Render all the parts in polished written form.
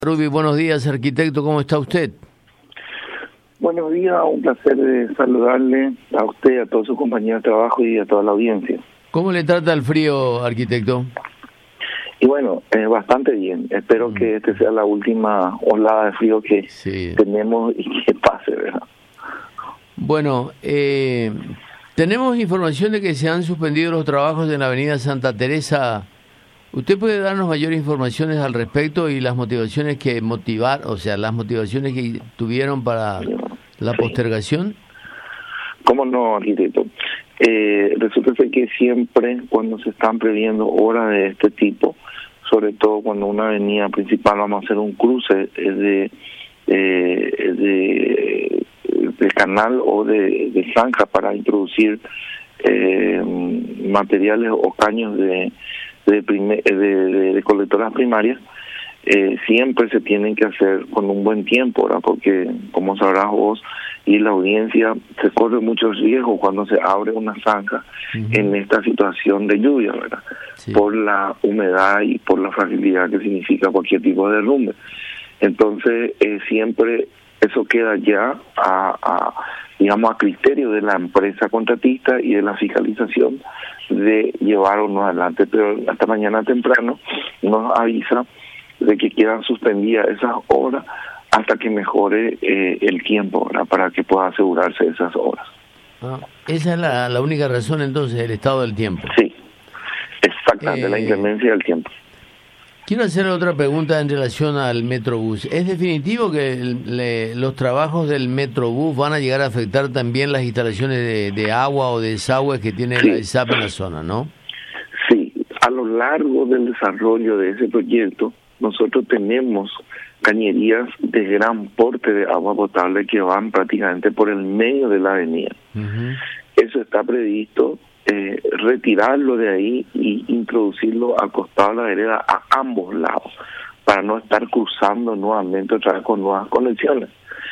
Rubi, buenos días, arquitecto, ¿cómo está usted? Buenos días, un placer de saludarle a usted, a todos sus compañeros de trabajo y a toda la audiencia. ¿Cómo le trata el frío, arquitecto? Y bueno, bastante bien. Espero que esta sea la última olada de frío que tenemos y que pase, ¿verdad? Bueno, tenemos información de que se han suspendido los trabajos en la avenida Santa Teresa. ¿Usted puede darnos mayores informaciones al respecto y las motivaciones que las motivaciones que tuvieron para la postergación? ¿Cómo no, arquitecto? Resulta ser que siempre cuando se están previendo obras de este tipo, sobre todo cuando una avenida principal vamos a hacer un cruce de canal o de zanja para introducir materiales o caños de colectoras primarias, siempre se tienen que hacer con un buen tiempo, ¿verdad? Porque, como sabrás vos y la audiencia, se corre muchos riesgos cuando se abre una zanja en esta situación de lluvia, ¿verdad? Sí. Por la humedad y por la fragilidad que significa cualquier tipo de derrumbe. Entonces, siempre eso queda ya a criterio de la empresa contratista y de la fiscalización de llevar o no adelante, pero hasta mañana temprano nos avisa de que quedan suspendidas esas obras hasta que mejore el tiempo, ¿verdad? Para que pueda asegurarse esas obras. Esa es la única razón entonces, el estado del tiempo. Sí, exactamente, la inclemencia del tiempo. Quiero hacer otra pregunta en relación al Metrobús. ¿Es definitivo que los trabajos del Metrobús van a llegar a afectar también las instalaciones de agua o de desagües que tiene la ESAP en la zona, no? Sí, a lo largo del desarrollo de ese proyecto, nosotros tenemos cañerías de gran porte de agua potable que van prácticamente por el medio de la avenida. Eso está previsto. Retirarlo de ahí y introducirlo al costado de la vereda a ambos lados para no estar cruzando nuevamente otra vez con nuevas conexiones.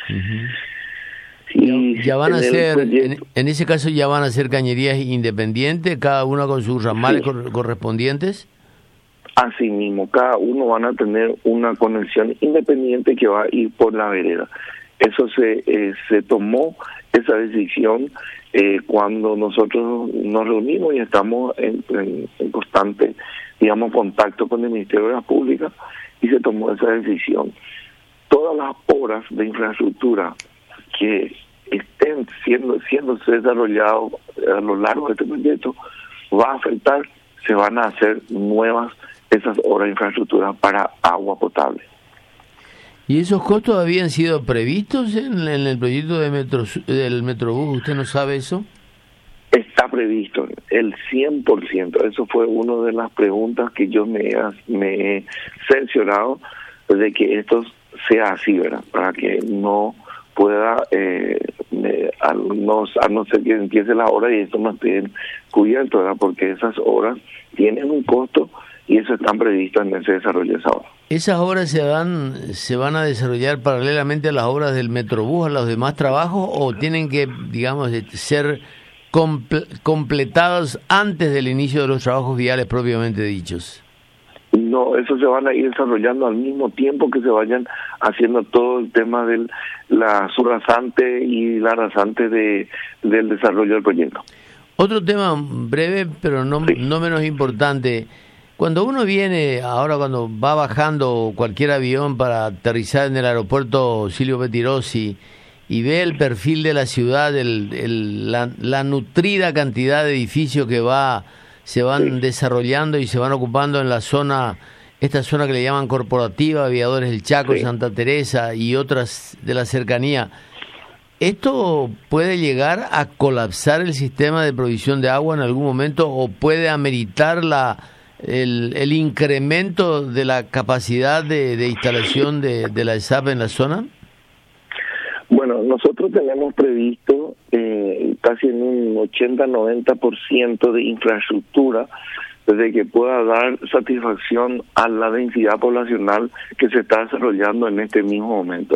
Y ya van a ser, en ese caso ya van a ser cañerías independientes, cada una con sus ramales correspondientes. Así mismo, cada uno van a tener una conexión independiente que va a ir por la vereda. Eso se tomó esa decisión cuando nosotros nos reunimos y estamos en constante, contacto con el Ministerio de la Pública, y se tomó esa decisión. Todas las obras de infraestructura que estén siéndose desarrolladas a lo largo de este proyecto va a afectar, se van a hacer nuevas esas obras de infraestructura para agua potable. ¿Y esos costos habían sido previstos en el proyecto del Metrobús? ¿Usted no sabe eso? Está previsto el 100%. Eso fue una de las preguntas que yo me he cerciorado de que esto sea así, ¿verdad? Para que no pueda, a no ser que empiece la obra y esto no esté cubierto, ¿verdad? Porque esas obras tienen un costo y eso están previstas en ese desarrollo de esa obra. ¿Esas obras se van a desarrollar paralelamente a las obras del Metrobús, a los demás trabajos, o tienen que, ser completadas antes del inicio de los trabajos viales propiamente dichos? No, eso se van a ir desarrollando al mismo tiempo que se vayan haciendo todo el tema de la subrasante y la rasante del desarrollo del proyecto. Otro tema breve, pero no menos importante. Cuando uno viene, ahora cuando va bajando cualquier avión para aterrizar en el aeropuerto Silvio Pettirossi y ve el perfil de la ciudad, la nutrida cantidad de edificios que se van desarrollando y se van ocupando en la zona, esta zona que le llaman corporativa, Aviadores del Chaco, Santa Teresa y otras de la cercanía, ¿esto puede llegar a colapsar el sistema de provisión de agua en algún momento o puede ameritar el incremento de la capacidad de instalación de la ESAP en la zona? Bueno, nosotros tenemos previsto casi en un 80-90% de infraestructura de que pueda dar satisfacción a la densidad poblacional que se está desarrollando en este mismo momento.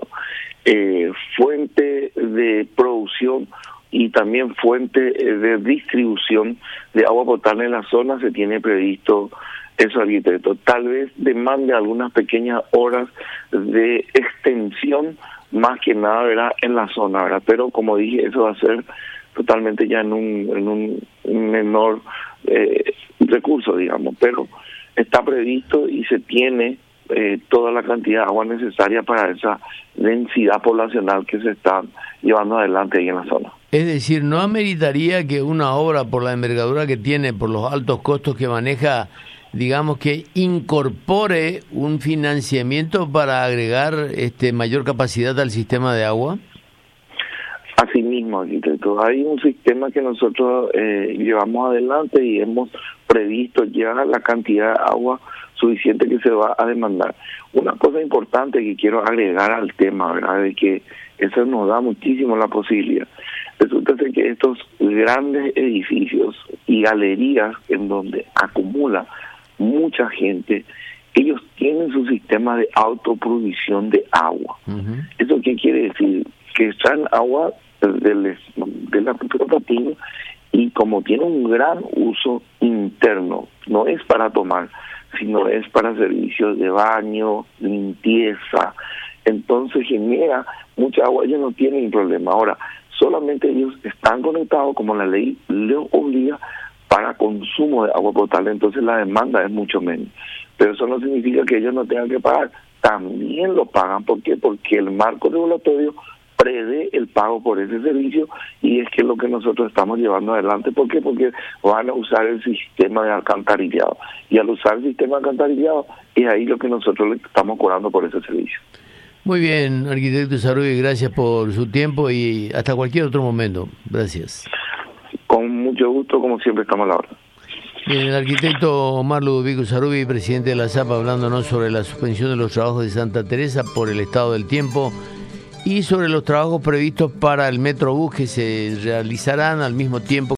Fuente de producción y también fuente de distribución de agua potable en la zona se tiene previsto Eso, arquitecto, tal vez demande algunas pequeñas horas de extensión, más que nada, ¿verdad?, en la zona, ¿verdad? Pero como dije, eso va a ser totalmente ya en un menor recurso, digamos, pero está previsto y se tiene toda la cantidad de agua necesaria para esa densidad poblacional que se está llevando adelante ahí en la zona. Es decir, ¿no ameritaría que una obra, por la envergadura que tiene, por los altos costos que maneja, digamos que incorpore un financiamiento para agregar mayor capacidad al sistema de agua? Asimismo, arquitecto, hay un sistema que nosotros llevamos adelante y hemos previsto ya la cantidad de agua suficiente que se va a demandar. Una cosa importante que quiero agregar al tema, ¿verdad?, de que eso nos da muchísimo la posibilidad. Resulta ser que estos grandes edificios y galerías en donde acumula mucha gente, ellos tienen su sistema de autoprovisión de agua. Uh-huh. ¿Eso qué quiere decir? Que extraen agua de la cultura patina y como tiene un gran uso interno, no es para tomar, sino es para servicios de baño, limpieza, entonces genera mucha agua, ellos no tienen problema. Ahora, solamente ellos están conectados, como la ley les obliga, para consumo de agua potable, entonces la demanda es mucho menos. Pero eso no significa que ellos no tengan que pagar, también lo pagan. ¿Por qué? Porque el marco regulatorio prevé el pago por ese servicio y es que es lo que nosotros estamos llevando adelante. ¿Por qué? Porque van a usar el sistema de alcantarillado y al usar el sistema de alcantarillado es ahí lo que nosotros le estamos cobrando por ese servicio. Muy bien, arquitecto Sarrubi, gracias por su tiempo y hasta cualquier otro momento. Gracias. Con mucho gusto, como siempre, estamos a la hora. Bien, el arquitecto Omar Ludovico Sarrubi, presidente de la SAP, hablándonos sobre la suspensión de los trabajos de Santa Teresa por el estado del tiempo y sobre los trabajos previstos para el Metrobús que se realizarán al mismo tiempo